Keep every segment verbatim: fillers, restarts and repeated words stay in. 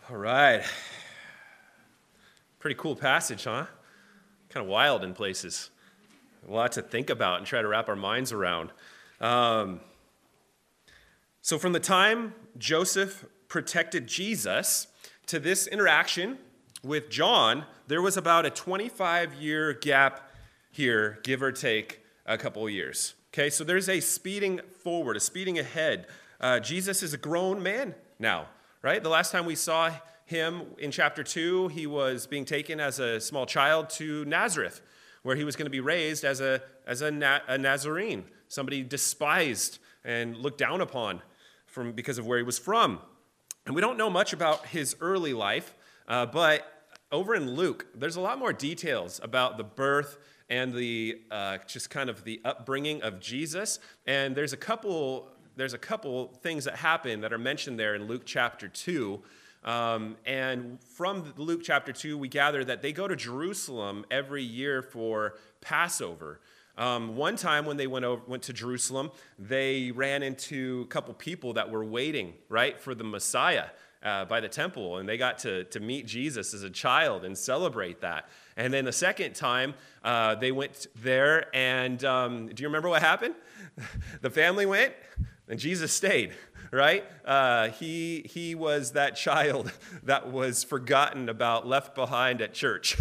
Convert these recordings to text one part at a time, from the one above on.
All right. Pretty cool passage, huh? Kind of wild in places. A lot to think about and try to wrap our minds around. Um, so from the time Joseph protected Jesus to this interaction with John, there was about a twenty-five year gap here, give or take a couple of years. Okay, so there's a speeding forward, a speeding ahead. Uh, Jesus is a grown man now, right? The last time we saw him in chapter two, he was being taken as a small child to Nazareth, where he was going to be raised as a, as a, Na- a Nazarene, somebody despised and looked down upon from, because of where he was from. And we don't know much about his early life, uh, but over in Luke, there's a lot more details about the birth and the uh, just kind of the upbringing of Jesus. And there's a couple there's a couple things that happen that are mentioned there in Luke chapter two. Um, and from Luke chapter two, we gather that they go to Jerusalem every year for Passover. Um, one time when they went over, went to Jerusalem, they ran into a couple people that were waiting, right, for the Messiah uh, by the temple, and they got to, to meet Jesus as a child and celebrate that. And then the second time, uh, they went there, and um, do you remember what happened? The family went, and Jesus stayed. Right? Uh, he he was that child that was forgotten about, left behind at church.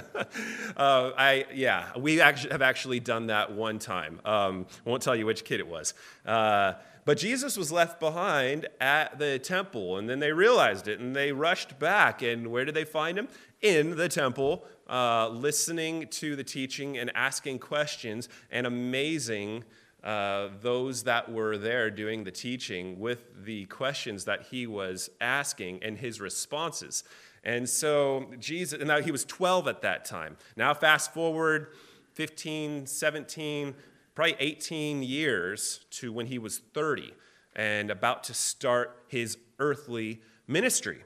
uh, I yeah, we actually have actually done that one time. Um, I won't tell you which kid it was. Uh, but Jesus was left behind at the temple, and then they realized it, and they rushed back. And where did they find him? In the temple, uh, listening to the teaching and asking questions and amazing Uh, those that were there doing the teaching with the questions that he was asking and his responses. And so Jesus, and now he was twelve at that time. Now fast forward fifteen, seventeen, probably eighteen years to when he was thirty and about to start his earthly ministry.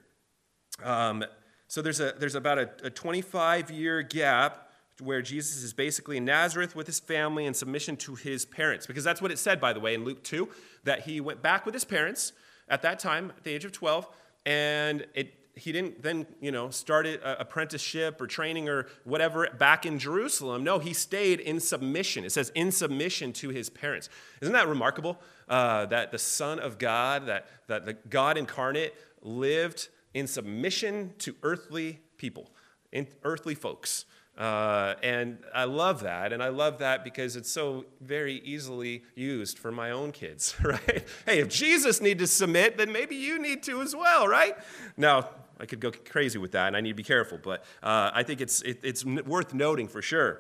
Um, so there's a there's about a, a twenty-five year gap where Jesus is basically in Nazareth with his family in submission to his parents. Because that's what it said, by the way, in Luke two, that he went back with his parents at that time, at the age of twelve, and it, he didn't then, you know, start an apprenticeship or training or whatever back in Jerusalem. No, he stayed in submission. It says in submission to his parents. Isn't that remarkable? Uh, that the Son of God, that, that the God incarnate lived in submission to earthly people, in earthly folks. Uh, and I love that, and I love that because it's so very easily used for my own kids, right? Hey, if Jesus needs to submit, then maybe you need to as well, right? Now, I could go crazy with that, and I need to be careful, but uh, I think it's it, it's worth noting for sure.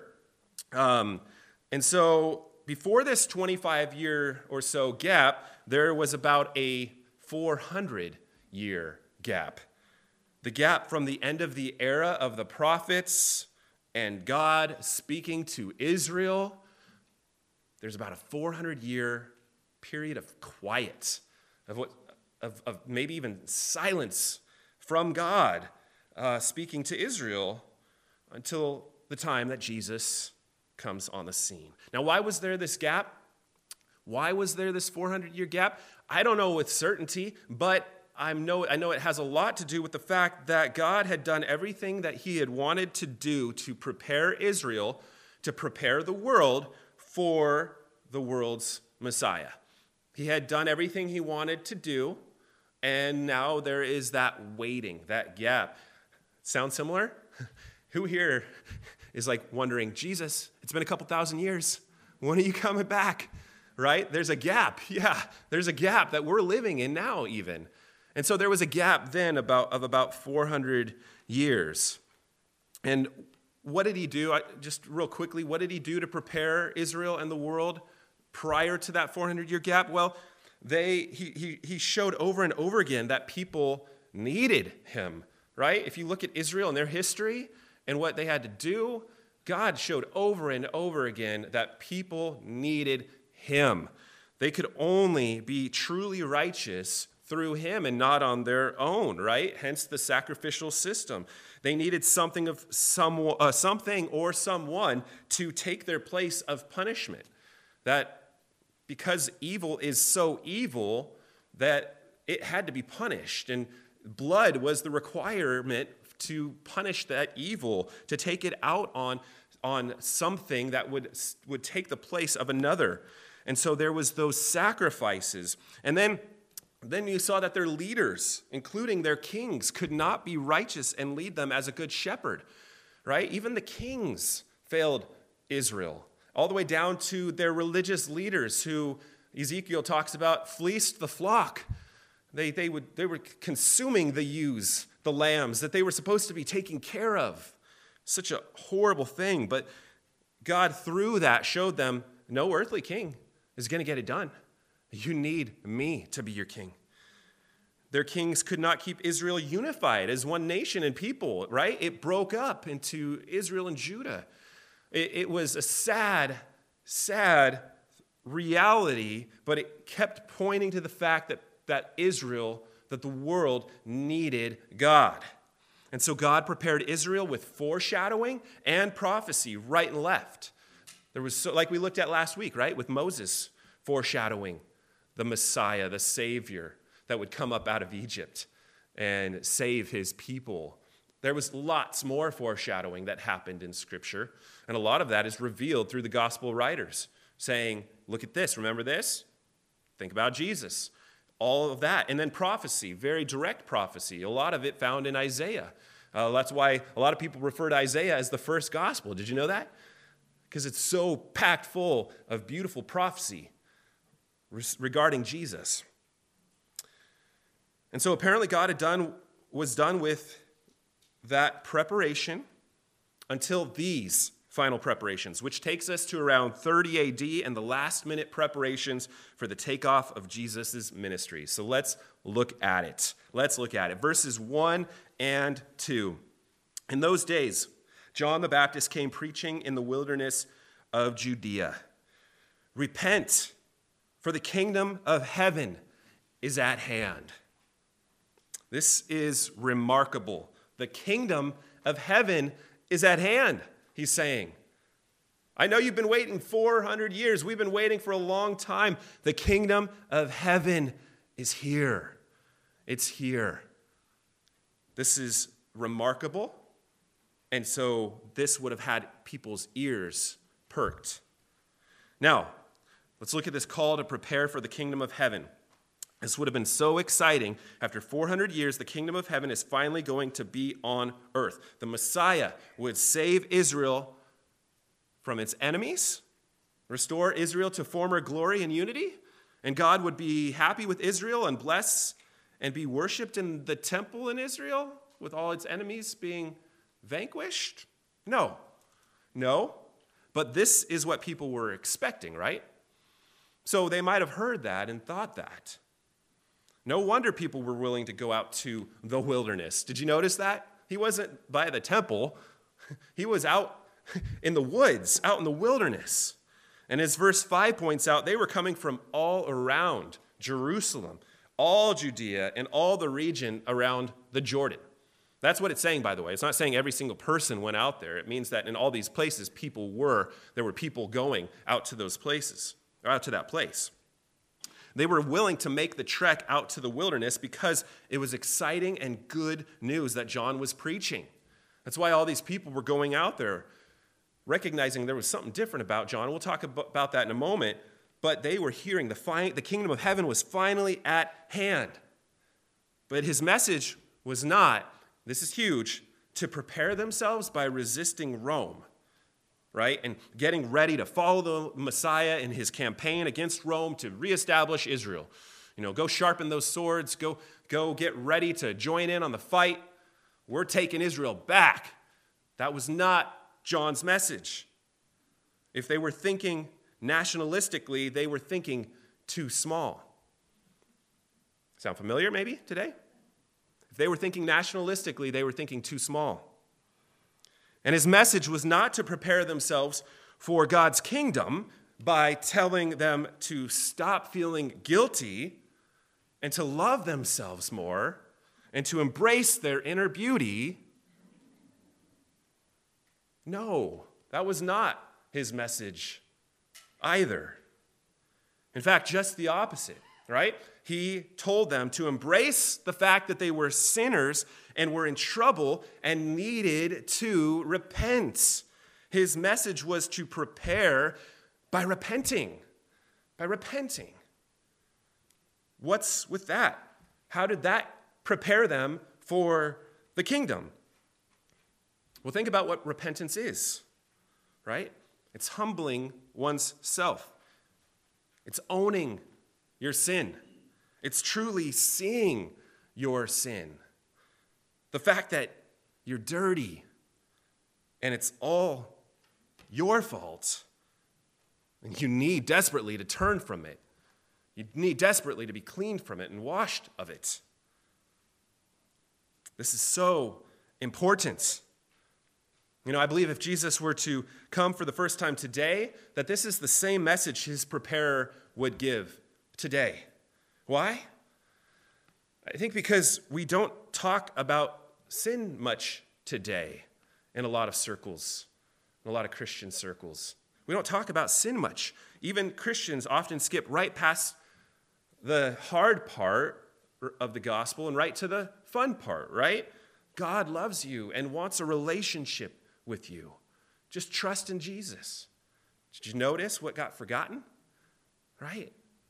Um, and so before this twenty-five year or so gap, there was about a four hundred year gap. The gap from the end of the era of the prophets and God speaking to Israel. There's about a four hundred year period of quiet, of what, of, of maybe even silence from God uh, speaking to Israel until the time that Jesus comes on the scene. Now, why was there this gap? Why was there this four hundred year gap? I don't know with certainty, but I know, I know it has a lot to do with the fact that God had done everything that he had wanted to do to prepare Israel, to prepare the world for the world's Messiah. He had done everything he wanted to do, and now there is that waiting, that gap. Sound similar? Who here is like wondering, Jesus, it's been a couple thousand years. When are you coming back? Right? There's a gap. Yeah, there's a gap that we're living in now even. And so there was a gap then about, of about four hundred years. And what did he do? I, just real quickly, what did he do to prepare Israel and the world prior to that four hundred year gap? Well, they he, he, he showed over and over again that people needed him, right? If you look at Israel and their history and what they had to do, God showed over and over again that people needed him. They could only be truly righteous through him and not on their own, right? Hence the sacrificial system. They needed something of some, uh, something or someone to take their place of punishment. That because evil is so evil that it had to be punished. And Blood was the requirement to punish that evil, to take it out on, on something that would, would take the place of another. And so there was those sacrifices. And then, then you saw that their leaders, including their kings, could not be righteous and lead them as a good shepherd, right? Even the kings failed Israel, all the way down to their religious leaders who Ezekiel talks about fleeced the flock. They, they, would, they were consuming the ewes, the lambs that they were supposed to be taking care of. Such a horrible thing. But God, through that, showed them no earthly king is going to get it done. You need me to be your king. Their kings could not keep Israel unified as one nation and people, right? It broke up into Israel and Judah. It, it was a sad, sad reality, but it kept pointing to the fact that, that Israel, that the world needed God. And so God prepared Israel with foreshadowing and prophecy right and left. There was, so, like we looked at last week, right, with Moses foreshadowing the Messiah, the Savior that would come up out of Egypt and save his people. There was lots more foreshadowing that happened in Scripture, and a lot of that is revealed through the gospel writers, saying, look at this, remember this? Think about Jesus. All of that. And then prophecy, very direct prophecy, a lot of it found in Isaiah. Uh, that's why a lot of people refer to Isaiah as the first gospel. Did you know that? Because it's so packed full of beautiful prophecy regarding Jesus. And so apparently God had done was done with that preparation until these final preparations, which takes us to around thirty A D and the last minute preparations for the takeoff of Jesus' ministry. So let's look at it. Let's look at it. Verses one and two. In those days, John the Baptist came preaching in the wilderness of Judea. Repent, for the kingdom of heaven is at hand. This is remarkable. The kingdom of heaven is at hand, he's saying. I know you've been waiting four hundred years. We've been waiting for a long time. The kingdom of heaven is here. It's here. This is remarkable. And so this would have had people's ears perked. Now, let's look at this call to prepare for the kingdom of heaven. This would have been so exciting. After four hundred years, the kingdom of heaven is finally going to be on earth. The Messiah would save Israel from its enemies, restore Israel to former glory and unity, and God would be happy with Israel and bless and be worshipped in the temple in Israel with all its enemies being vanquished? No. No. But this is what people were expecting, right? So they might have heard that and thought that. No wonder people were willing to go out to the wilderness. Did you notice that? He wasn't by the temple. He was out in the woods, out in the wilderness. And as verse five points out, they were coming from all around Jerusalem, all Judea, and all the region around the Jordan. That's what it's saying, by the way. It's not saying every single person went out there. It means that in all these places, people were, there were people going out to those places, or out to that place. They were willing to make the trek out to the wilderness because it was exciting and good news that John was preaching. That's why all these people were going out there, recognizing there was something different about John. We'll talk about that in a moment. But they were hearing the, fi- the kingdom of heaven was finally at hand. But his message was not, this is huge, to prepare themselves by resisting Rome, right? And getting ready to follow the Messiah in his campaign against Rome to reestablish Israel. You know, go sharpen those swords, go, go get ready to join in on the fight. We're taking Israel back. That was not John's message. If they were thinking nationalistically, they were thinking too small. Sound familiar maybe today? If they were thinking nationalistically, they were thinking too small. And his message was not to prepare themselves for God's kingdom by telling them to stop feeling guilty and to love themselves more and to embrace their inner beauty. No, that was not his message either. In fact, just the opposite. right? He told them to embrace the fact that they were sinners and were in trouble and needed to repent. His message was to prepare by repenting, by repenting. What's with that? How did that prepare them for the kingdom? Well, think about what repentance is, right? It's humbling one's self. It's owning your sin. It's truly seeing your sin. The fact that you're dirty and it's all your fault, and you need desperately to turn from it. You need desperately to be cleaned from it and washed of it. This is so important. You know, I believe if Jesus were to come for the first time today, that this is the same message his preparer would give today. Why? I think because we don't talk about sin much today in a lot of circles, in a lot of Christian circles. We don't talk about sin much. Even Christians often skip right past the hard part of the gospel and right to the fun part, right? God loves you and wants a relationship with you. Just trust in Jesus. Did you notice what got forgotten? Right?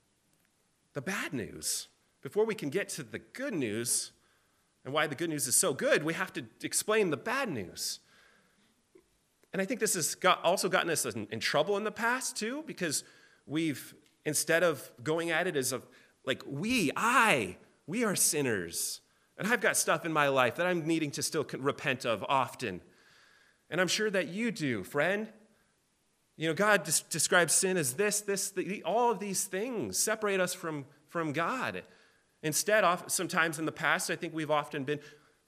The bad news. Before we can get to the good news and why the good news is so good, we have to explain the bad news. And I think this has got, also gotten us in, in trouble in the past too, because we've, instead of going at it as a, like we, I, we are sinners. And I've got stuff in my life that I'm needing to still repent of often. And I'm sure that you do, friend. You know, God des- describes sin as this, this, the, all of these things separate us from, from God. Instead, off, sometimes in the past, I think we've often been,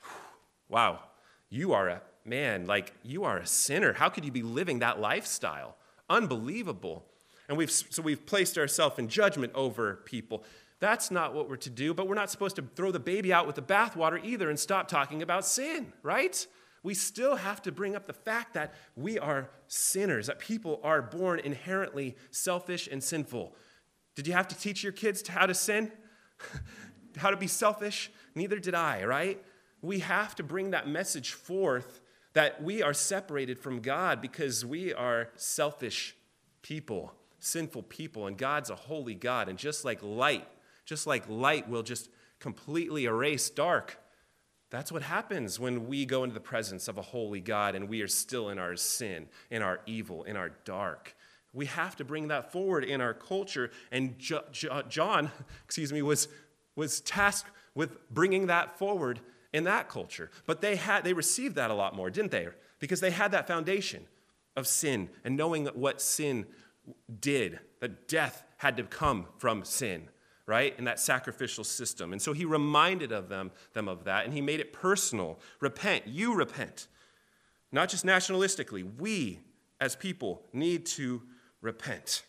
wow, you are a man, like you are a sinner. How could you be living that lifestyle? Unbelievable. And we've so we've placed ourselves in judgment over people. That's not what we're to do, but we're not supposed to throw the baby out with the bathwater either and stop talking about sin, right? We still have to bring up the fact that we are sinners, that people are born inherently selfish and sinful. Did you have to teach your kids how to sin? How to be selfish? Neither did I, right? We have to bring that message forth that we are separated from God because we are selfish people, sinful people, and God's a holy God. And just like light, just like light will just completely erase dark, that's what happens when we go into the presence of a holy God and we are still in our sin, in our evil, in our dark. We have to bring that forward in our culture. And jo- jo- John, excuse me, was, was tasked with bringing that forward in that culture. But they had they received that a lot more, didn't they? Because they had that foundation of sin and knowing what sin did, that death had to come from sin, right? In that sacrificial system. And so he reminded of them, them of that, and he made it personal. Repent. You repent. Not just nationalistically. We, as people, need to repent.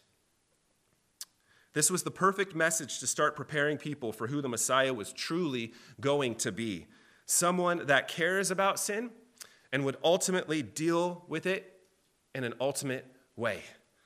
This was the perfect message to start preparing people for who the Messiah was truly going to be. Someone that cares about sin and would ultimately deal with it in an ultimate way.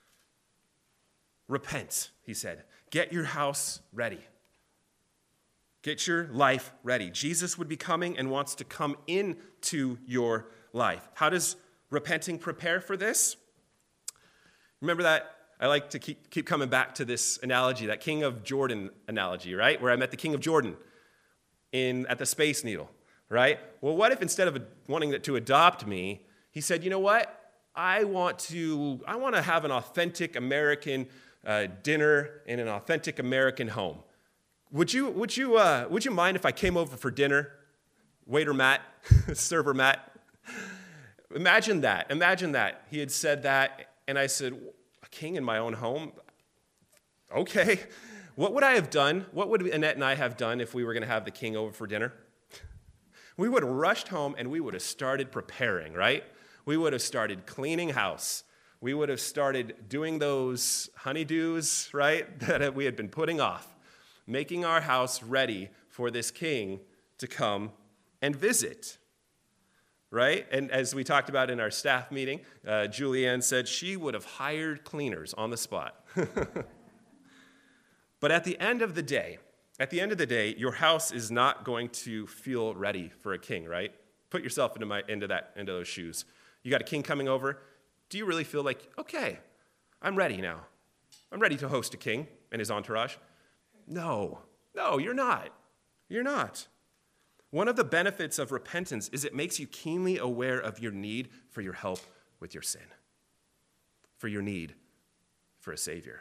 Repent, he said. Get your house ready. Get your life ready. Jesus would be coming and wants to come into your life. How does repenting prepare for this? Remember that I like to keep, keep coming back to this analogy, that King of Jordan analogy, right? Where I met the King of Jordan in at the Space Needle, right? Well, what if instead of wanting to adopt me, he said, you know what? I want to, I want to have an authentic American uh, dinner in an authentic American home. Would you, would you, uh, would you mind if I came over for dinner? Waiter Matt, server Matt. Imagine that. Imagine that. He had said that, and I said, a king in my own home? Okay. What would I have done? What would Annette and I have done if we were going to have the king over for dinner? We would have rushed home and we would have started preparing, right? We would have started cleaning house. We would have started doing those honeydews, right, that we had been putting off, making our house ready for this king to come and visit. Right? And as we talked about in our staff meeting, uh, Julianne said she would have hired cleaners on the spot. But at the end of the day, at the end of the day, your house is not going to feel ready for a king, right? Put yourself into my into that into those shoes. You got a king coming over. Do you really feel like, okay, I'm ready now? I'm ready to host a king and his entourage? No, no, you're not. You're not. One of the benefits of repentance is it makes you keenly aware of your need for your help with your sin, for your need for a Savior.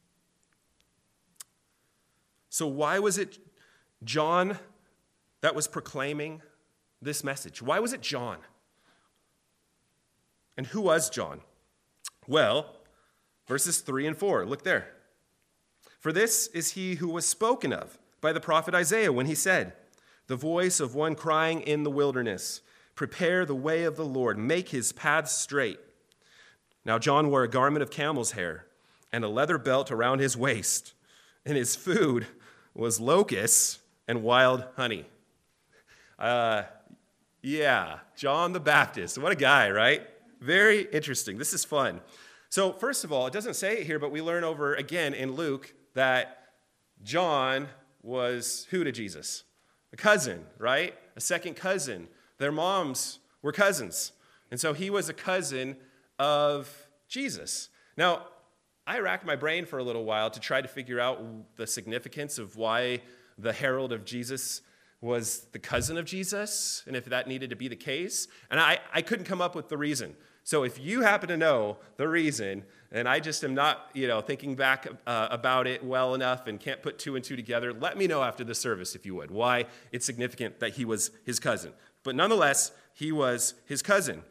So why was it John that was proclaiming this message? Why was it John? And who was John? Well, verses three and four, look there. For this is he who was spoken of by the prophet Isaiah when he said, the voice of one crying in the wilderness, prepare the way of the Lord, make his paths straight. Now John wore a garment of camel's hair and a leather belt around his waist, and his food was locusts and wild honey. Uh, yeah, John the Baptist. What a guy, right? Very interesting. This is fun. So first of all, it doesn't say it here, but we learn over again in Luke that John was who to Jesus? A cousin, right? A second cousin. Their moms were cousins. And so he was a cousin of Jesus. Now, I racked my brain for a little while to try to figure out the significance of why the herald of Jesus was the cousin of Jesus, and if that needed to be the case. And I, I couldn't come up with the reason. So if you happen to know the reason, and I just am not, you know, thinking back uh, about it well enough and can't put two and two together, let me know after the service, if you would, why it's significant that he was his cousin. But nonetheless, he was his cousin.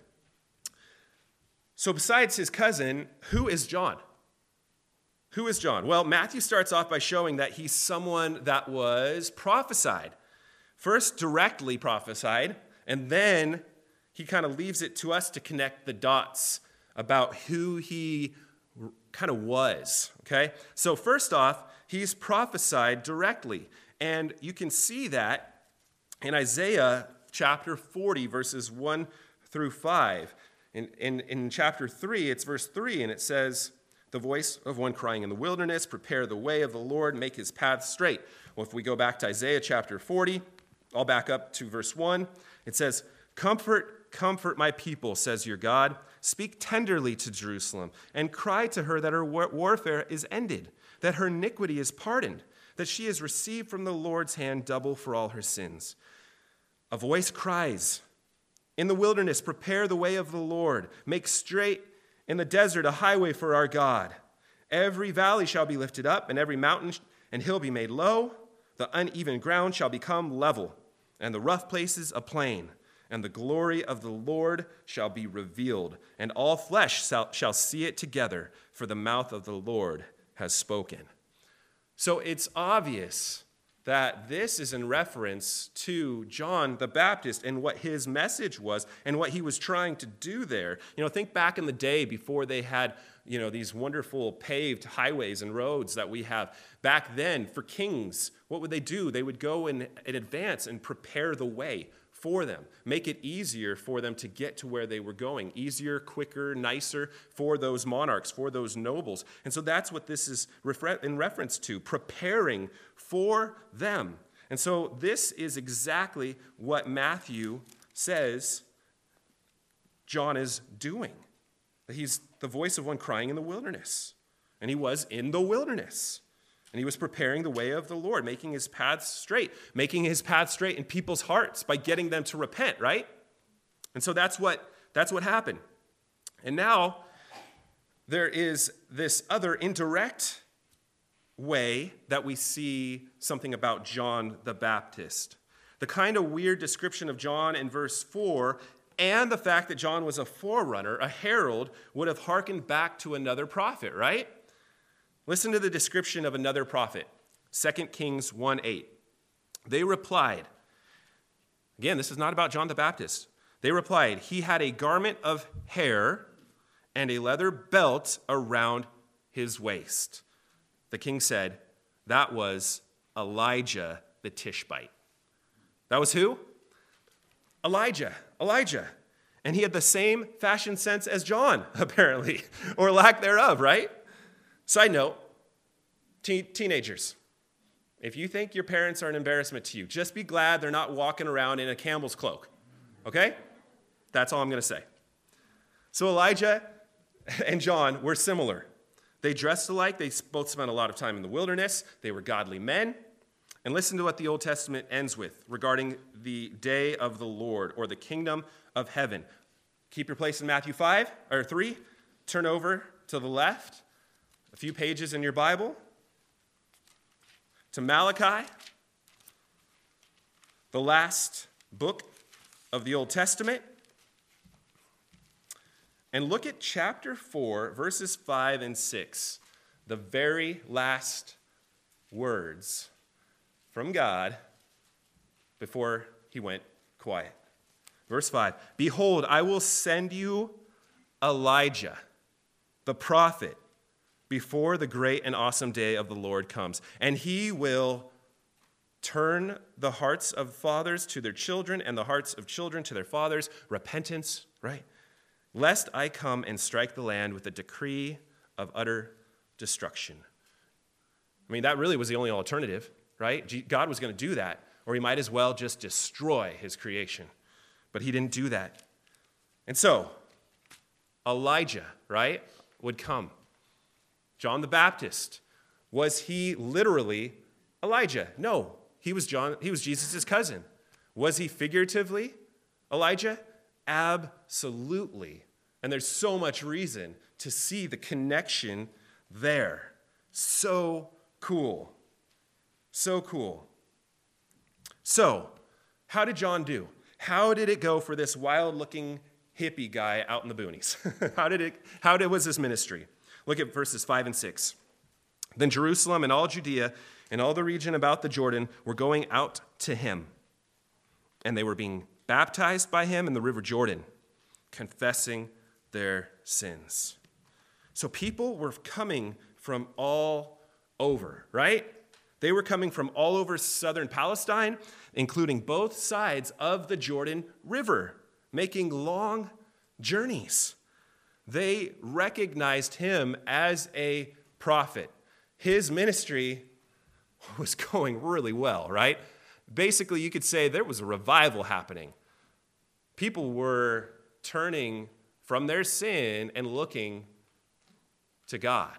So besides his cousin, who is John? Who is John? Well, Matthew starts off by showing that he's someone that was prophesied. First, directly prophesied, and then he kind of leaves it to us to connect the dots about who he kind of was, okay? So first off, he's prophesied directly, and you can see that in Isaiah chapter forty, verses one through five. In, in, in chapter three, it's verse three, and it says, the voice of one crying in the wilderness, prepare the way of the Lord, make his path straight. Well, if we go back to Isaiah chapter forty, I'll back up to verse one. It says, comfort, comfort my people, says your God. Speak tenderly to Jerusalem and cry to her that her war- warfare is ended, that her iniquity is pardoned, that she has received from the Lord's hand double for all her sins. A voice cries, in the wilderness, prepare the way of the Lord. Make straight in the desert a highway for our God. Every valley shall be lifted up, and every mountain and hill be made low. The uneven ground shall become level, and the rough places a plain. And the glory of the Lord shall be revealed, and all flesh shall, shall see it together, for the mouth of the Lord has spoken. So it's obvious that this is in reference to John the Baptist and what his message was and what he was trying to do there. You know, think back in the day before they had, you know, these wonderful paved highways and roads that we have. Back then, for kings, what would they do? They would go in, in advance and prepare the way for them, make it easier for them to get to where they were going, easier, quicker, nicer for those monarchs, for those nobles. And so that's what this is in reference to, preparing for them. And so this is exactly what Matthew says John is doing. He's the voice of one crying in the wilderness. And he was in the wilderness. And he was preparing the way of the Lord, making his paths straight, making his paths straight in people's hearts by getting them to repent, right? And so that's what, that's what happened. And now there is this other indirect way that we see something about John the Baptist. The kind of weird description of John in verse four and the fact that John was a forerunner, a herald, would have hearkened back to another prophet, right? Listen to the description of another prophet, Second Kings one eight. They replied, again, this is not about John the Baptist. They replied, he had a garment of hair and a leather belt around his waist. The king said, that was Elijah the Tishbite. That was who? Elijah, Elijah. And he had the same fashion sense as John, apparently, or lack thereof, right? Side note, te- teenagers, If you think your parents are an embarrassment to you, just be glad they're not walking around in a camel's cloak. Okay? That's all I'm going to say. So Elijah and John were similar. They dressed alike. They both spent a lot of time in the wilderness. They were godly men. And listen to what the Old Testament ends with regarding the day of the Lord, or the kingdom of heaven. Keep your place in Matthew five or three. Turn over to the left, a few pages in your Bible, to Malachi, the last book of the Old Testament. And look at chapter four, verses five and six, the very last words from God before he went quiet. Verse five, behold, I will send you Elijah, the prophet, before the great and awesome day of the Lord comes. And he will turn the hearts of fathers to their children and the hearts of children to their fathers. Repentance, right? Lest I come and strike the land with a decree of utter destruction. I mean, that really was the only alternative, right? God was going to do that, or he might as well just destroy his creation. But he didn't do that. And so, Elijah, right, would come. John the Baptist, was he literally Elijah? No, he was John. He was Jesus' cousin. Was he figuratively Elijah? Absolutely. And there's so much reason to see the connection there. So cool. So cool. So, how did John do? How did it go for this wild-looking hippie guy out in the boonies? how did it? How did was his ministry? Look at verses five and six. Then Jerusalem and all Judea and all the region about the Jordan were going out to him, and they were being baptized by him in the river Jordan, confessing their sins. So people were coming from all over, right? They were coming from all over southern Palestine, including both sides of the Jordan River, making long journeys. They recognized him as a prophet. His ministry was going really well, right? Basically, you could say there was a revival happening. People were turning from their sin and looking to God,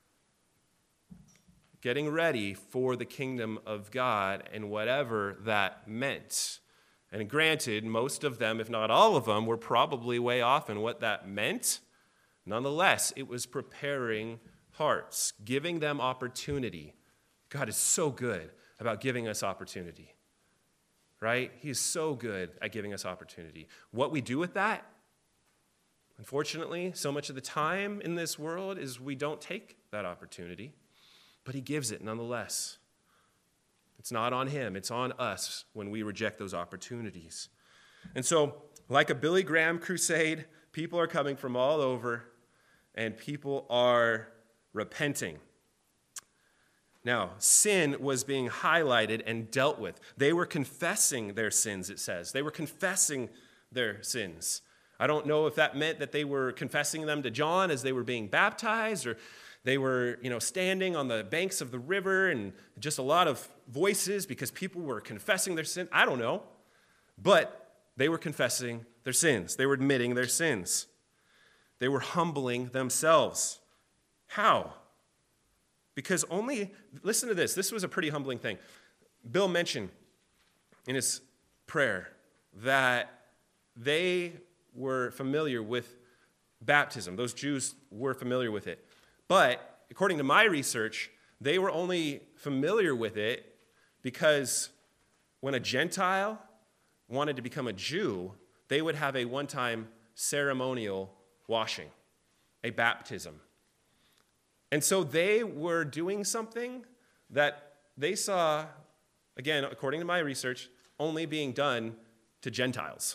getting ready for the kingdom of God and whatever that meant. And granted, most of them, if not all of them, were probably way off in what that meant. Nonetheless, it was preparing hearts, giving them opportunity. God is so good about giving us opportunity, right? He is so good at giving us opportunity. What we do with that, unfortunately, so much of the time in this world is we don't take that opportunity, but he gives it nonetheless. It's not on him, it's on us when we reject those opportunities. And so, like a Billy Graham crusade, people are coming from all over, and people are repenting. Now, sin was being highlighted and dealt with. They were confessing their sins, it says. They were confessing their sins. I don't know if that meant that they were confessing them to John as they were being baptized, or they were, you know, standing on the banks of the river and just a lot of voices because people were confessing their sin. I don't know. But they were confessing their sins. They were admitting their sins. They were humbling themselves. How? Because only, listen to this. This was a pretty humbling thing. Bill mentioned in his prayer that they were familiar with baptism. Those Jews were familiar with it. But according to my research, they were only familiar with it because when a Gentile wanted to become a Jew, they would have a one-time ceremonial washing, a baptism. And so they were doing something that they saw, again, according to my research, only being done to Gentiles.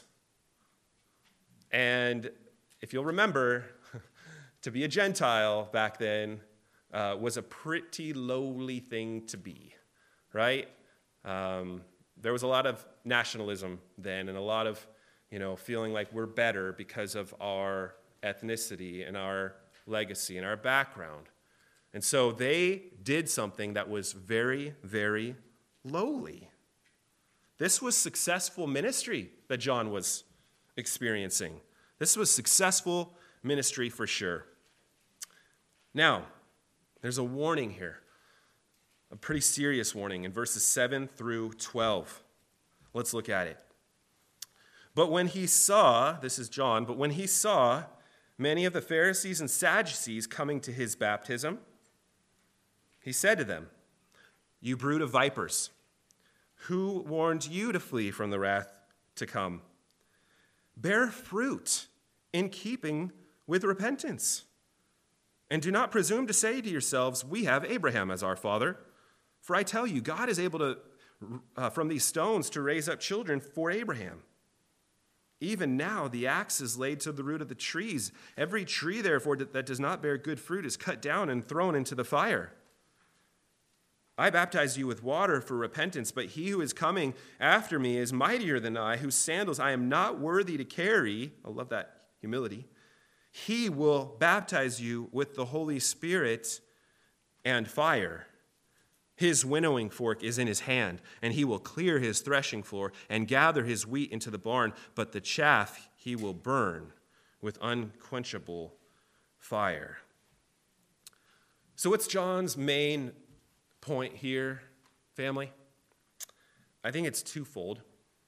And if you'll remember, to be a Gentile back then uh, was a pretty lowly thing to be, right? Um, there was a lot of nationalism then and a lot of, you know, feeling like we're better because of our ethnicity and our legacy and our background. And so they did something that was very, very lowly. This was successful ministry that John was experiencing. This was successful ministry for sure. Now, there's a warning here, a pretty serious warning in verses seven through twelve. Let's look at it. But when he saw, this is John, but when he saw many of the Pharisees and Sadducees coming to his baptism, he said to them, "You brood of vipers, who warned you to flee from the wrath to come? Bear fruit in keeping with repentance. And do not presume to say to yourselves, 'We have Abraham as our father.' For I tell you, God is able to, uh, from these stones, to raise up children for Abraham. Even now the axe is laid to the root of the trees. Every tree, therefore, that does not bear good fruit is cut down and thrown into the fire. I baptize you with water for repentance, but he who is coming after me is mightier than I, whose sandals I am not worthy to carry." I love that humility. "He will baptize you with the Holy Spirit and fire. His winnowing fork is in his hand, and he will clear his threshing floor and gather his wheat into the barn, but the chaff he will burn with unquenchable fire." So what's John's main point here, family? I think it's twofold.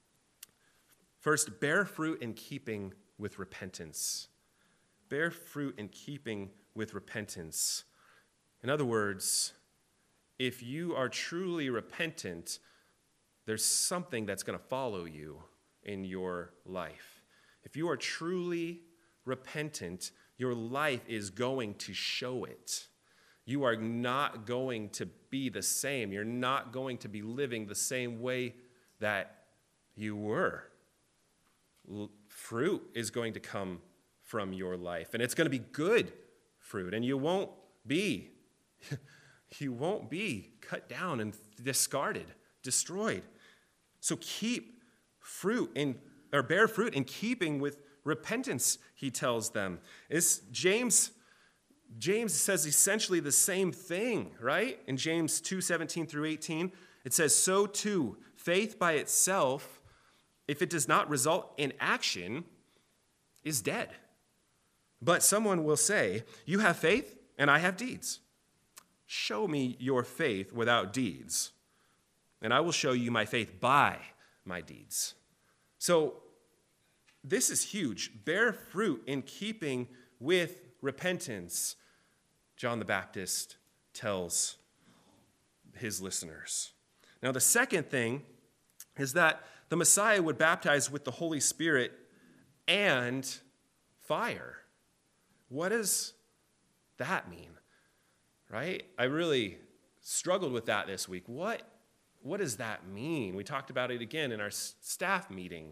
First, bear fruit in keeping with repentance. Bear fruit in keeping with repentance. In other words, if you are truly repentant, there's something that's going to follow you in your life. If you are truly repentant, your life is going to show it. You are not going to be the same. You're not going to be living the same way that you were. L- fruit is going to come from your life, and it's going to be good fruit, and you won't be you won't be cut down and discarded, destroyed. So keep fruit in or bear fruit in keeping with repentance, he tells them. It's James James says essentially the same thing, right? In James two seventeen through eighteen, it says, "So too, faith by itself, if it does not result in action, is dead. But someone will say, 'You have faith, and I have deeds. Show me your faith without deeds, and I will show you my faith by my deeds.'" So this is huge. Bear fruit in keeping with repentance, John the Baptist tells his listeners. Now, the second thing is that the Messiah would baptize with the Holy Spirit and fire. What does that mean? Right? I really struggled with that this week. What, what does that mean? We talked about it again in our staff meeting.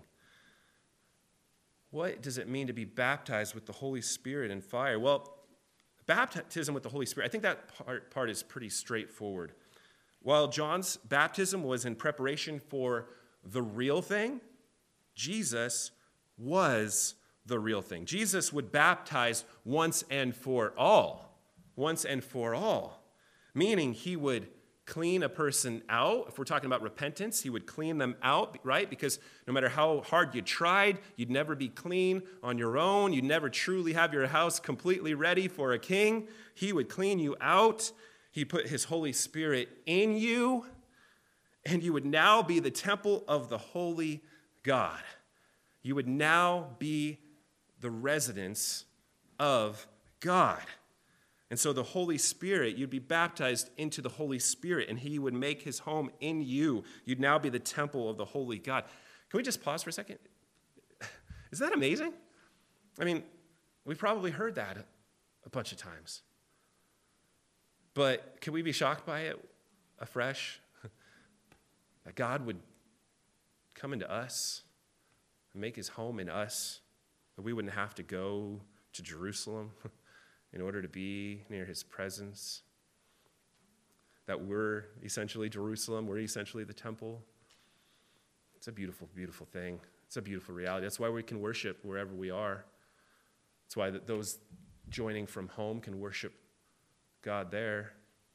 What does it mean to be baptized with the Holy Spirit and fire? Well, baptism with the Holy Spirit, I think that part, part is pretty straightforward. While John's baptism was in preparation for the real thing, Jesus was the real thing. Jesus would baptize once and for all, once and for all, meaning he would clean a person out. If we're talking about repentance, he would clean them out, right? Because no matter how hard you tried, you'd never be clean on your own. You'd never truly have your house completely ready for a king. He would clean you out. He put his Holy Spirit in you, and you would now be the temple of the holy God. You would now be the residence of God. And so the Holy Spirit, you'd be baptized into the Holy Spirit, and he would make his home in you. You'd now be the temple of the holy God. Can we just pause for a second? Isn't that amazing? I mean, we've probably heard that a bunch of times. But can we be shocked by it afresh? That God would come into us and make his home in us, that we wouldn't have to go to Jerusalem in order to be near his presence, that we're essentially Jerusalem, we're essentially the temple. It's a beautiful, beautiful thing. It's a beautiful reality. That's why we can worship wherever we are. That's why those joining from home can worship God there.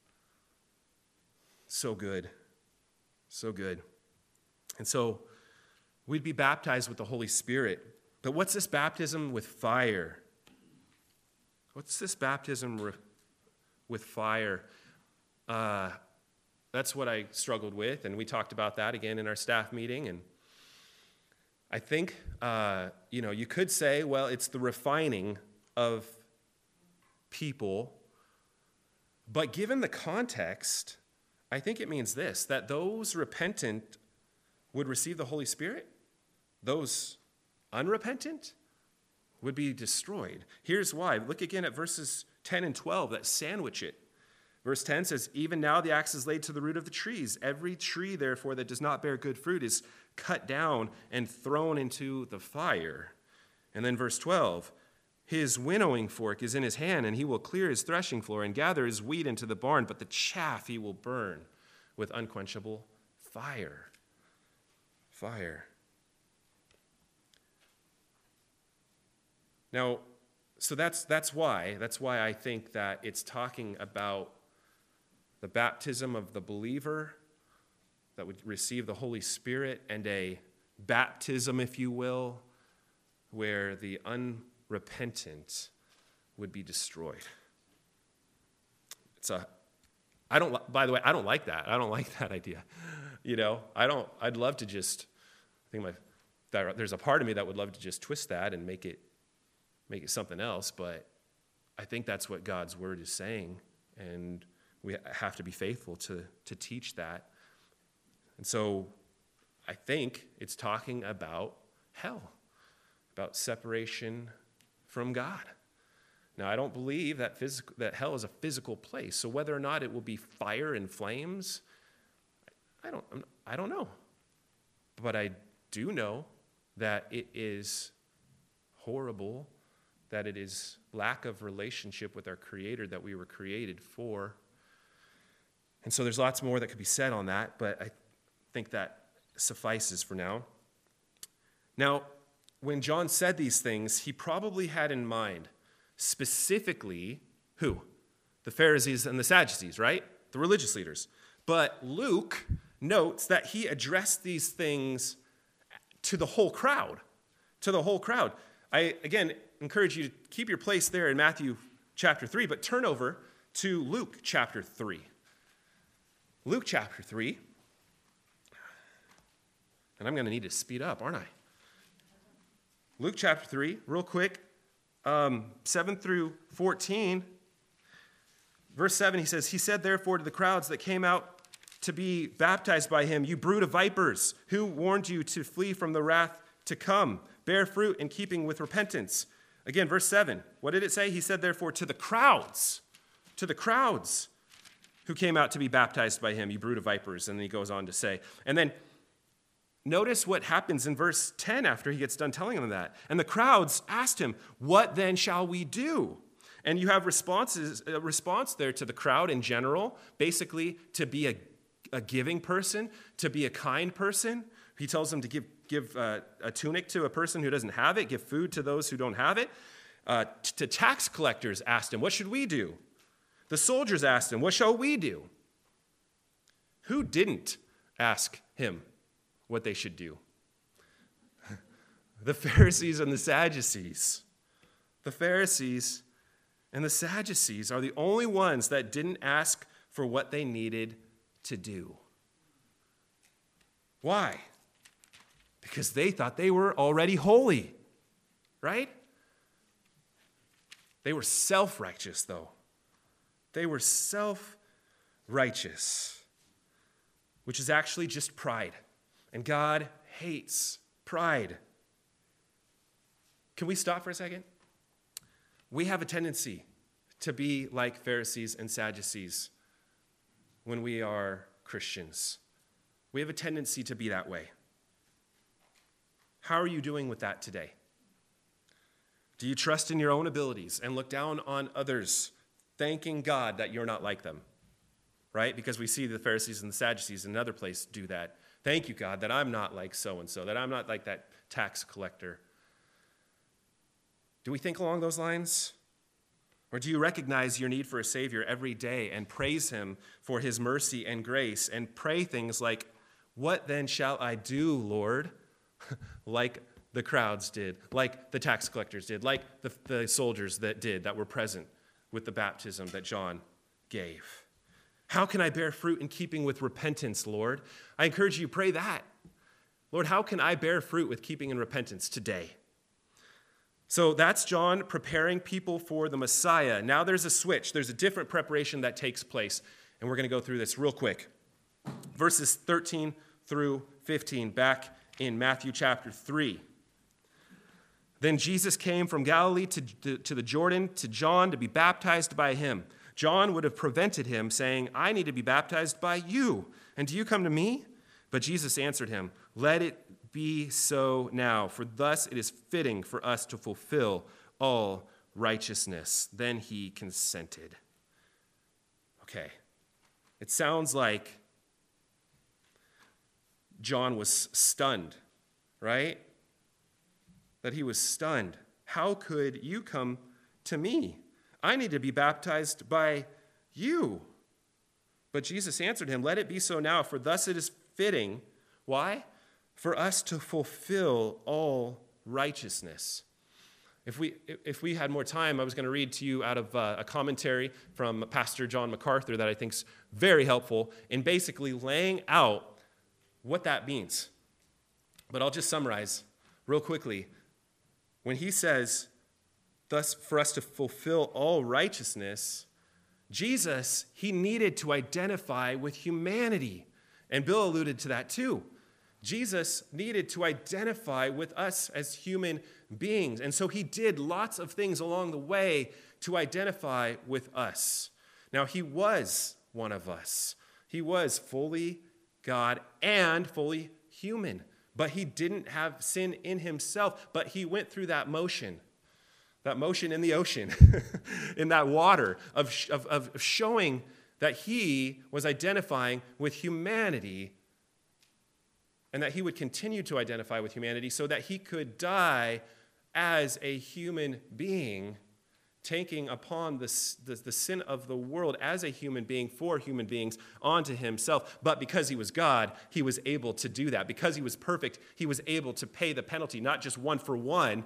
So good. So good. And so we'd be baptized with the Holy Spirit. But what's this baptism with fire? What's this baptism re- with fire? Uh, that's what I struggled with, and we talked about that again in our staff meeting. And I think, uh, you know, you could say, well, it's the refining of people. But given the context, I think it means this, that those repentant would receive the Holy Spirit. Those unrepentant would be destroyed. Here's why. Look again at verses ten and twelve that sandwich it. Verse ten says, even now the axe is laid to the root of the trees. Every tree, therefore, that does not bear good fruit is cut down and thrown into the fire. And then verse twelve, his winnowing fork is in his hand, and he will clear his threshing floor and gather his wheat into the barn, but the chaff he will burn with unquenchable fire. Fire. Now, so that's that's why, that's why I think that it's talking about the baptism of the believer that would receive the Holy Spirit, and a baptism, if you will, where the unrepentant would be destroyed. It's a, I don't, by the way, I don't like that. I don't like that idea. You know, I don't, I'd love to just, I think my, that, there's a part of me that would love to just twist that and make it, make it something else, but I think that's what God's word is saying, and we have to be faithful to, to teach that. And so I think it's talking about hell, about separation from God. Now, I don't believe that physical, that hell is a physical place, so whether or not it will be fire and flames, I don't, I don't know. But I do know that it is horrible, that it is lack of relationship with our Creator that we were created for. And so there's lots more that could be said on that, but I think that suffices for now. Now, when John said these things, he probably had in mind specifically who? The Pharisees and the Sadducees, right? The religious leaders. But Luke notes that he addressed these things to the whole crowd, to the whole crowd. I, again, encourage you to keep your place there in Matthew chapter three, but turn over to Luke chapter three. Luke chapter three. And I'm going to need to speed up, aren't I? Luke chapter three, real quick, um, seven through fourteen. Verse seven, he says, he said, therefore, to the crowds that came out to be baptized by him, you brood of vipers, who warned you to flee from the wrath to come? Bear fruit in keeping with repentance. Again, verse seven, what did it say? He said, therefore, to the crowds, to the crowds who came out to be baptized by him, you brood of vipers. And then he goes on to say, and then notice what happens in verse ten after he gets done telling them that. And the crowds asked him, what then shall we do? And you have responses, a response there to the crowd in general, basically to be a, a giving person, to be a kind person. He tells them to give, give uh, a tunic to a person who doesn't have it, give food to those who don't have it. Uh, t- to tax collectors asked him, what should we do? The soldiers asked him, what shall we do? Who didn't ask him what they should do? The Pharisees and the Sadducees. The Pharisees and the Sadducees are the only ones that didn't ask for what they needed to do. Why? Because they thought they were already holy, right? They were self-righteous, though. They were self-righteous, which is actually just pride. And God hates pride. Can we stop for a second? We have a tendency to be like Pharisees and Sadducees when we are Christians. We have a tendency to be that way. How are you doing with that today? Do you trust in your own abilities and look down on others, thanking God that you're not like them? Right? Because we see the Pharisees and the Sadducees in another place do that. Thank you, God, that I'm not like so-and-so, that I'm not like that tax collector. Do we think along those lines? Or do you recognize your need for a Savior every day and praise him for his mercy and grace and pray things like, what then shall I do, Lord? Like the crowds did, like the tax collectors did, like the, the soldiers that did, that were present with the baptism that John gave. How can I bear fruit in keeping with repentance, Lord? I encourage you, pray that. Lord, how can I bear fruit with keeping in repentance today? So that's John preparing people for the Messiah. Now there's a switch. There's a different preparation that takes place. And we're going to go through this real quick. Verses thirteen through fifteen, back in Matthew chapter three. Then Jesus came from Galilee to, to, to the Jordan to John to be baptized by him. John would have prevented him, saying, I need to be baptized by you, and do you come to me? But Jesus answered him, let it be so now, for thus it is fitting for us to fulfill all righteousness. Then he consented. Okay, it sounds like John was stunned, right? That he was stunned. How could you come to me? I need to be baptized by you. But Jesus answered him, let it be so now, for thus it is fitting. Why? For us to fulfill all righteousness. If we if we had more time, I was going to read to you out of uh, a commentary from Pastor John MacArthur that I think is very helpful in basically laying out what that means. But I'll just summarize real quickly. When he says, thus for us to fulfill all righteousness, Jesus, he needed to identify with humanity. And Bill alluded to that too. Jesus needed to identify with us as human beings. And so he did lots of things along the way to identify with us. Now, he was one of us. He was fully God and fully human. But he didn't have sin in himself. But he went through that motion, that motion in the ocean, in that water of, of, of showing that he was identifying with humanity, and that he would continue to identify with humanity so that he could die as a human being, taking upon the, the, the sin of the world as a human being for human beings onto himself. But because he was God, he was able to do that. Because he was perfect, he was able to pay the penalty, not just one for one,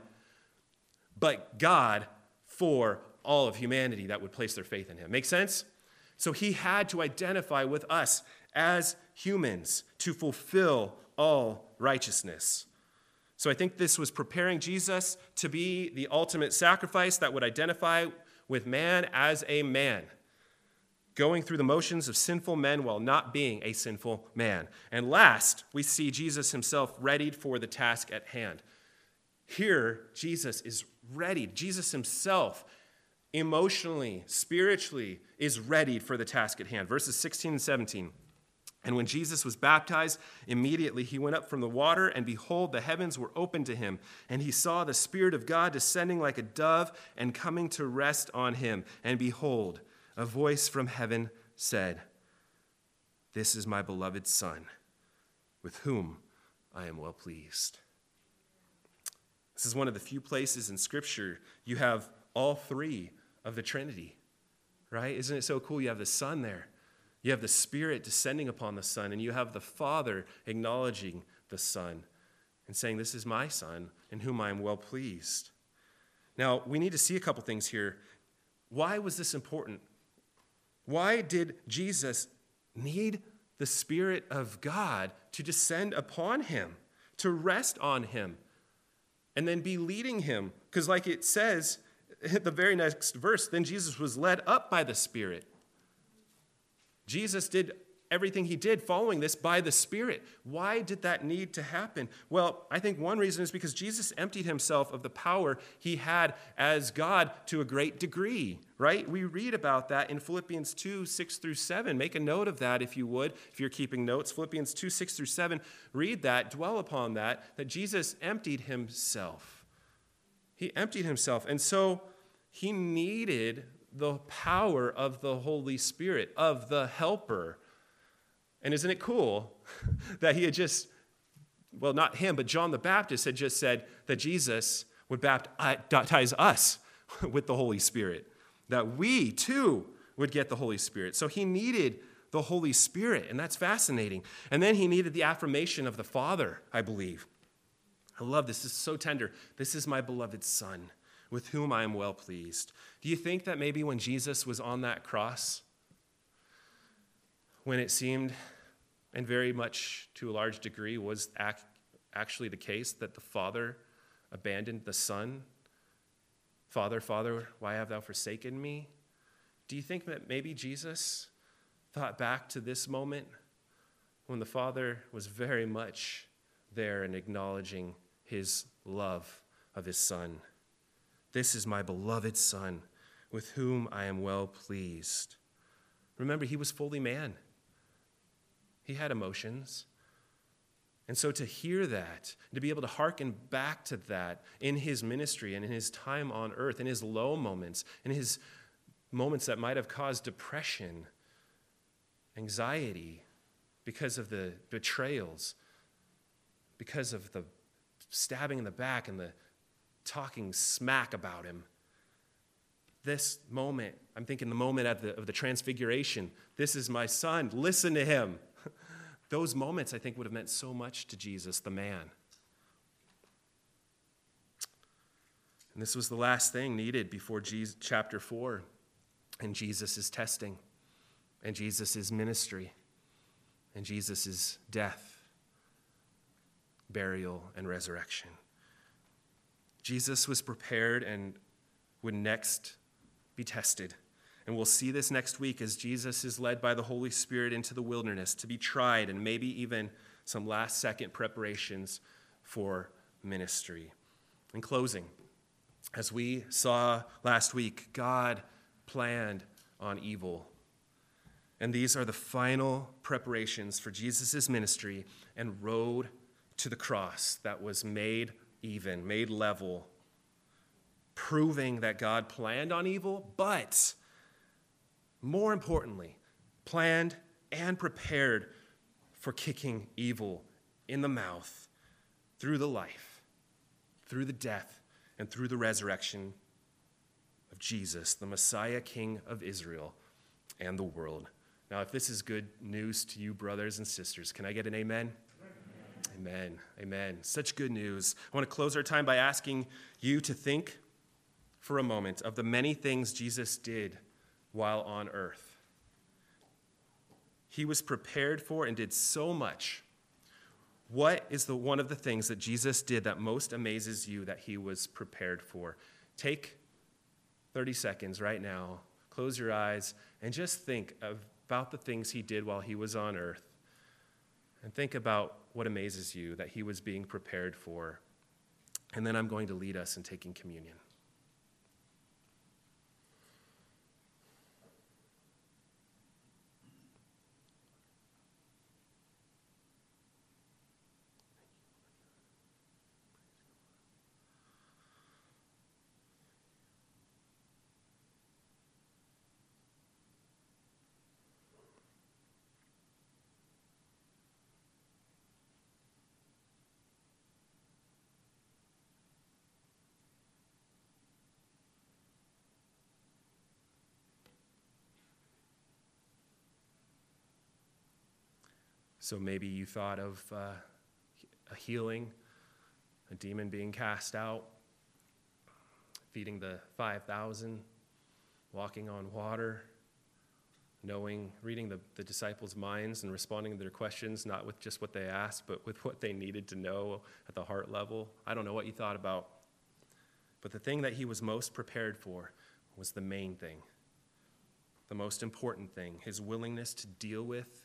but God for all of humanity that would place their faith in him. Make sense? So he had to identify with us as humans to fulfill all righteousness. So I think this was preparing Jesus to be the ultimate sacrifice that would identify with man as a man, going through the motions of sinful men while not being a sinful man. And last, we see Jesus himself readied for the task at hand. Here, Jesus is ready. Jesus himself, emotionally, spiritually, is readied for the task at hand. Verses sixteen and seventeen. And when Jesus was baptized, immediately he went up from the water, and behold, the heavens were opened to him. And he saw the Spirit of God descending like a dove and coming to rest on him. And behold, a voice from heaven said, this is my beloved Son, with whom I am well pleased. This is one of the few places in Scripture you have all three of the Trinity, right? Isn't it so cool? You have the Son there. You have the Spirit descending upon the Son, and you have the Father acknowledging the Son and saying, this is my Son in whom I am well pleased. Now, we need to see a couple things here. Why was this important? Why did Jesus need the Spirit of God to descend upon him, to rest on him, and then be leading him? Because like it says in the very next verse, then Jesus was led up by the Spirit. Jesus did everything he did following this by the Spirit. Why did that need to happen? Well, I think one reason is because Jesus emptied himself of the power he had as God to a great degree, right? We read about that in Philippians two, six through seven. Make a note of that if you would, if you're keeping notes. Philippians two, six through seven. Read that, dwell upon that, that Jesus emptied himself. He emptied himself. And so he needed the power of the Holy Spirit, of the Helper. And isn't it cool that he had just, well, not him, but John the Baptist had just said that Jesus would baptize us with the Holy Spirit. that we too would get the Holy Spirit. So he needed the Holy Spirit, and that's fascinating. And then he needed the affirmation of the Father, I believe. I love this. This is so tender. This is my beloved Son, with whom I am well pleased. Do you think that maybe when Jesus was on that cross, when it seemed, and very much to a large degree was ac- actually the case, that the Father abandoned the Son? Father, Father, why have thou forsaken me? Do you think that maybe Jesus thought back to this moment when the Father was very much there and acknowledging his love of his Son? This is my beloved Son, with whom I am well pleased. Remember, he was fully man. He had emotions. And so to hear that, to be able to hearken back to that in his ministry and in his time on earth, in his low moments, in his moments that might have caused depression, anxiety, because of the betrayals, because of the stabbing in the back and the talking smack about him. This moment, I'm thinking the moment of the, of the transfiguration, this is my Son, listen to him. Those moments, I think, would have meant so much to Jesus, the man. And this was the last thing needed before Jesus, chapter four, and Jesus' testing, and Jesus' ministry, and Jesus' death, burial, and resurrection. Jesus was prepared and would next be tested. And we'll see this next week as Jesus is led by the Holy Spirit into the wilderness to be tried, and maybe even some last-second preparations for ministry. In closing, as we saw last week, God planned on evil. And these are the final preparations for Jesus' ministry and road to the cross that was made even, made level, proving that God planned on evil, but more importantly, planned and prepared for kicking evil in the mouth through the life, through the death, and through the resurrection of Jesus, the Messiah, King of Israel and the world. Now, if this is good news to you, brothers and sisters, can I get an amen? Amen. Amen. Amen. Such good news. I want to close our time by asking you to think for a moment of the many things Jesus did while on earth. He was prepared for and did so much. What is the one of the things that Jesus did that most amazes you that he was prepared for? Take thirty seconds right now, close your eyes, and just think of, about the things he did while he was on earth. And think about what amazes you that he was being prepared for. And then I'm going to lead us in taking communion. So maybe you thought of uh, a healing, a demon being cast out, feeding the five thousand, walking on water, knowing, reading the, the disciples' minds and responding to their questions, not with just what they asked, but with what they needed to know at the heart level. I don't know what you thought about. But the thing that he was most prepared for was the main thing, the most important thing, his willingness to deal with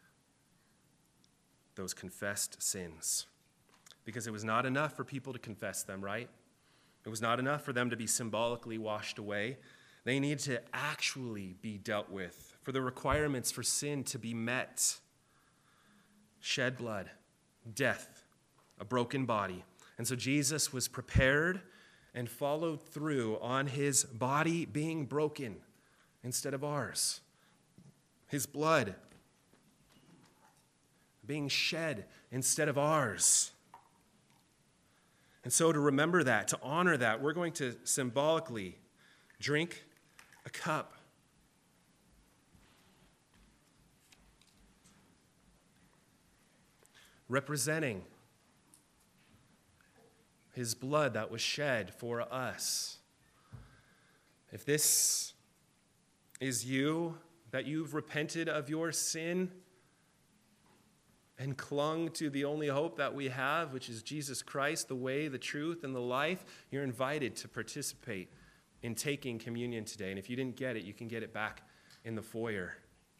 those confessed sins. Because it was not enough for people to confess them, right? It was not enough for them to be symbolically washed away. They needed to actually be dealt with, for the requirements for sin to be met. Shed blood, death, a broken body. And so Jesus was prepared and followed through on his body being broken instead of ours. His blood being shed instead of ours. And so to remember that, to honor that, we're going to symbolically drink a cup. Representing his blood that was shed for us. If this is you, that you've repented of your sin and clung to the only hope that we have, which is Jesus Christ, the way, the truth, and the life, you're invited to participate in taking communion today. And if you didn't get it, you can get it back in the foyer.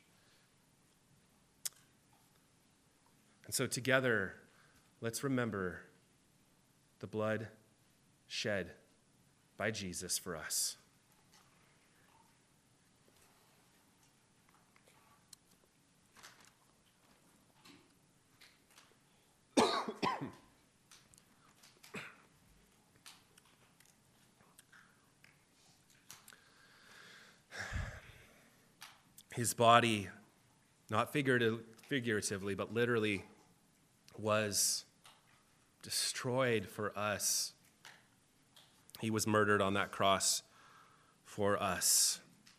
And so together, let's remember the blood shed by Jesus for us. His body, not figuratively, but literally, was destroyed for us. He was murdered on that cross for us.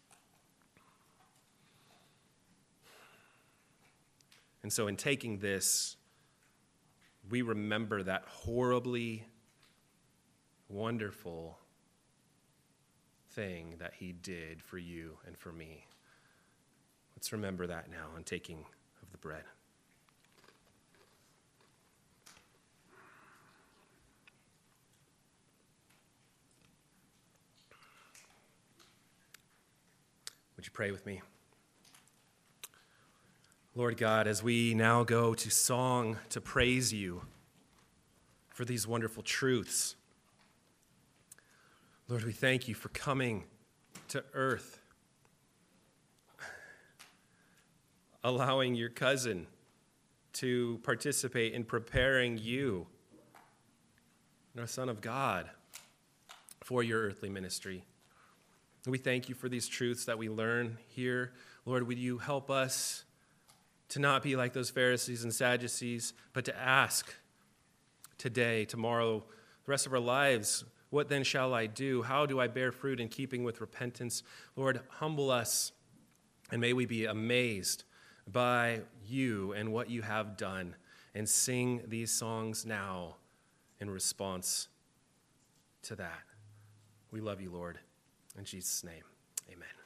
And so in taking this, we remember that horribly wonderful thing that he did for you and for me. Let's remember that now in taking of the bread. Would you pray with me? Lord God, as we now go to song to praise you for these wonderful truths, Lord, we thank you for coming to earth, allowing your cousin to participate in preparing you, the Son of God, for your earthly ministry. We thank you for these truths that we learn here. Lord, would you help us to not be like those Pharisees and Sadducees, but to ask today, tomorrow, the rest of our lives, what then shall I do? How do I bear fruit in keeping with repentance? Lord, humble us, and may we be amazed by you and what you have done, and sing these songs now in response to that. We love you, Lord. In Jesus' name, amen.